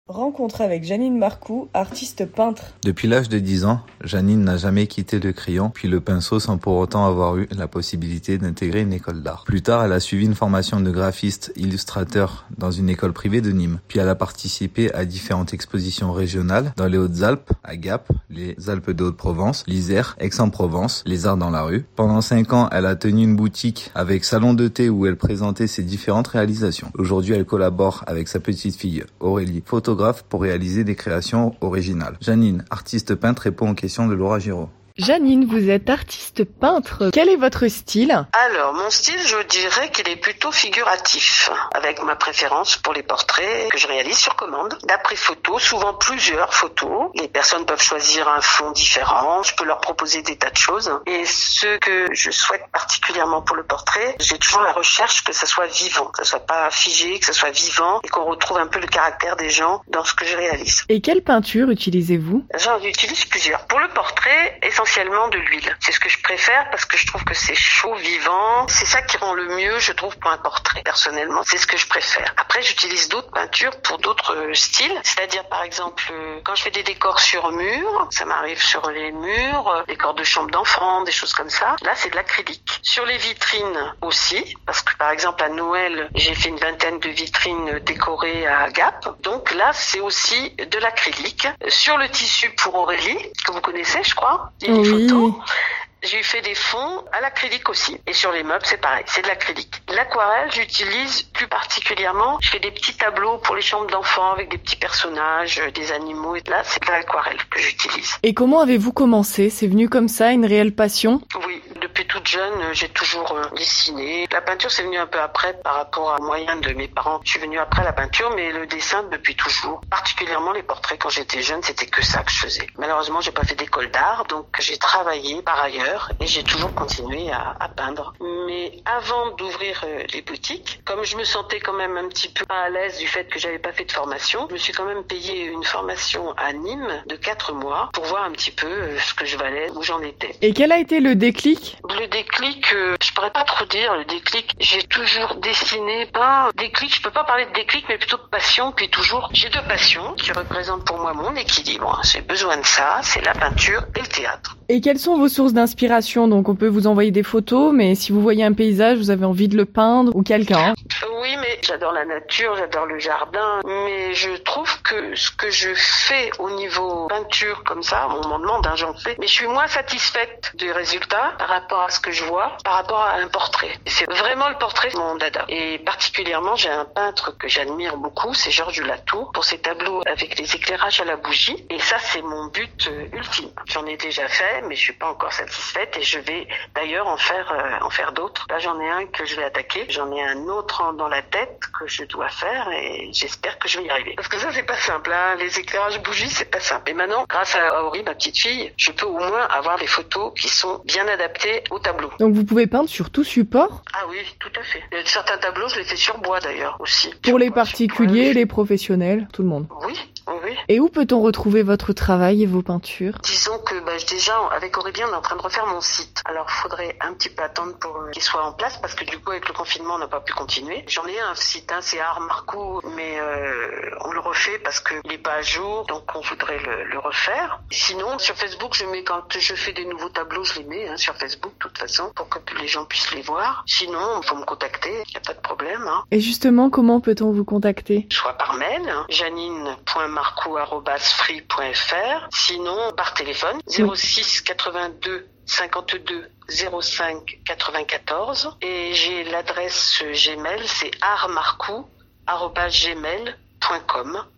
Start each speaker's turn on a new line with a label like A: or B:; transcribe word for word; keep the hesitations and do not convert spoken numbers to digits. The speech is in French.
A: Rencontre avec Janine Marcoux, artiste peintre.
B: Depuis l'âge de dix ans, Janine n'a jamais quitté le crayon puis le pinceau sans pour autant avoir eu la possibilité d'intégrer une école d'art. Plus tard, elle a suivi une formation de graphiste illustrateur dans une école privée de Nîmes. Puis elle a participé à différentes expositions régionales dans les Hautes-Alpes, à Gap, les Alpes de Haute-Provence, l'Isère, Aix-en-Provence, les Arts dans la rue. Pendant cinq ans, elle a tenu une boutique avec salon de thé où elle présentait ses différentes réalisations. Aujourd'hui, elle collabore avec sa petite fille Aurélie, photographe, pour réaliser des créations originales. Janine, artiste peintre, répond aux questions de Laura Giraud.
A: Janine, vous êtes artiste peintre. Quel est votre style ?
C: Alors, mon style, je dirais qu'il est plutôt figuratif, avec ma préférence pour les portraits que je réalise sur commande. D'après photos, souvent plusieurs photos. Les personnes peuvent choisir un fond différent. Je peux leur proposer des tas de choses. Et ce que je souhaite particulièrement pour le portrait, j'ai toujours la recherche que ça soit vivant, que ça soit pas figé, que ça soit vivant et qu'on retrouve un peu le caractère des gens dans ce que je réalise.
A: Et quelle peinture utilisez-vous ?
C: J'en utilise plusieurs. Pour le portrait, essentiellement essentiellement de l'huile. C'est ce que je préfère parce que je trouve que c'est chaud, vivant. C'est ça qui rend le mieux, je trouve, pour un portrait. Personnellement, c'est ce que je préfère. Après, j'utilise d'autres peintures pour d'autres styles. C'est-à-dire, par exemple, quand je fais des décors sur mur, ça m'arrive sur les murs, décors de chambre d'enfants, des choses comme ça. Là, c'est de l'acrylique. Sur les vitrines aussi, parce que par exemple, à Noël, j'ai fait une vingtaine de vitrines décorées à Gap. Donc là, c'est aussi de l'acrylique. Sur le tissu pour Aurélie, que vous connaissez, je crois.
A: Oui.
C: Photos. J'ai fait des fonds à l'acrylique aussi. Et sur les meubles, c'est pareil, c'est de l'acrylique. L'aquarelle, j'utilise plus particulièrement. Je fais des petits tableaux pour les chambres d'enfants avec des petits personnages, des animaux. Et là, c'est de l'aquarelle que j'utilise.
A: Et comment avez-vous commencé ? C'est venu comme ça, une réelle passion ?
C: Oui, depuis toute jeune, j'ai toujours euh, dessiné. La peinture, c'est venu un peu après par rapport aux moyens de mes parents. Je suis venue après la peinture, mais le dessin depuis toujours. Particulièrement les portraits, quand j'étais jeune, c'était que ça que je faisais. Malheureusement, j'ai pas fait d'école d'art, donc j'ai travaillé par ailleurs. Et j'ai toujours continué à, à peindre. Mais avant d'ouvrir euh, les boutiques, comme je me sentais quand même un petit peu à l'aise du fait que j'avais pas fait de formation, je me suis quand même payé une formation à Nîmes de quatre mois pour voir un petit peu euh, ce que je valais, où j'en étais.
A: Et quel a été le déclic ?
C: Le déclic, euh, je pourrais pas trop dire le déclic. J'ai toujours dessiné, pas déclic, je peux pas parler de déclic, mais plutôt de passion. Puis toujours, j'ai deux passions qui représentent pour moi mon équilibre. J'ai besoin de ça, c'est la peinture et le théâtre.
A: Et quelles sont vos sources d'inspiration ? Donc on peut vous envoyer des photos, mais si vous voyez un paysage, vous avez envie de le peindre ou quelqu'un.
C: Oui, mais j'adore la nature, j'adore le jardin, mais je trouve que ce que je fais au niveau peinture comme ça, on m'en demande, hein, j'en fais, mais je suis moins satisfaite du résultat par rapport à ce que je vois, par rapport à un portrait. C'est vraiment le portrait, mon dada. Et particulièrement, j'ai un peintre que j'admire beaucoup, c'est Georges Latour, pour ses tableaux avec les éclairages à la bougie. Et ça, c'est mon but euh, ultime. J'en ai déjà fait, mais je suis pas encore satisfaite et je vais d'ailleurs en faire euh, en faire d'autres. Là, j'en ai un que je vais attaquer, j'en ai un autre en, dans la tête que je dois faire et j'espère que je vais y arriver. Parce que ça, c'est pas simple, hein. Les éclairages bougies, c'est pas simple. Et maintenant, grâce à Aurélie, ma petite fille, je peux au moins avoir des photos qui sont bien adaptées au tableau.
A: Donc vous pouvez peindre sur tout support ?
C: Ah oui, tout à fait. Il y a certains tableaux, je les fais sur bois d'ailleurs aussi.
A: Pour
C: sur
A: les
C: bois,
A: particuliers, les professionnels, tout le monde.
C: Oui, oui.
A: Et où peut-on retrouver votre travail et vos peintures ?
C: Disons que bah, déjà, avec Aurélie, on est en train de refaire mon site. Alors, il faudrait un petit peu attendre pour euh, qu'il soit en place parce que du coup, avec le confinement, on n'a pas pu continuer. J'en ai un site, hein, c'est Art Marcoux, mais euh, on le refait parce qu'il n'est pas à jour, donc on voudrait le, le refaire. Sinon, sur Facebook, je mets quand je fais des nouveaux tableaux, je les mets hein, sur Facebook, de toute façon, pour que les gens puissent les voir. Sinon, il faut me contacter, il n'y a pas de problème. Hein.
A: Et justement, comment peut-on vous contacter ?
C: Soit par mail, hein, janine point marcoux arobase free point f r, sinon par téléphone, zéro six quatre-vingt-deux cinquante-deux zéro cinq quatre-vingt-quatorze, et j'ai l'adresse Gmail, c'est artmarcoux arobase gmail point com.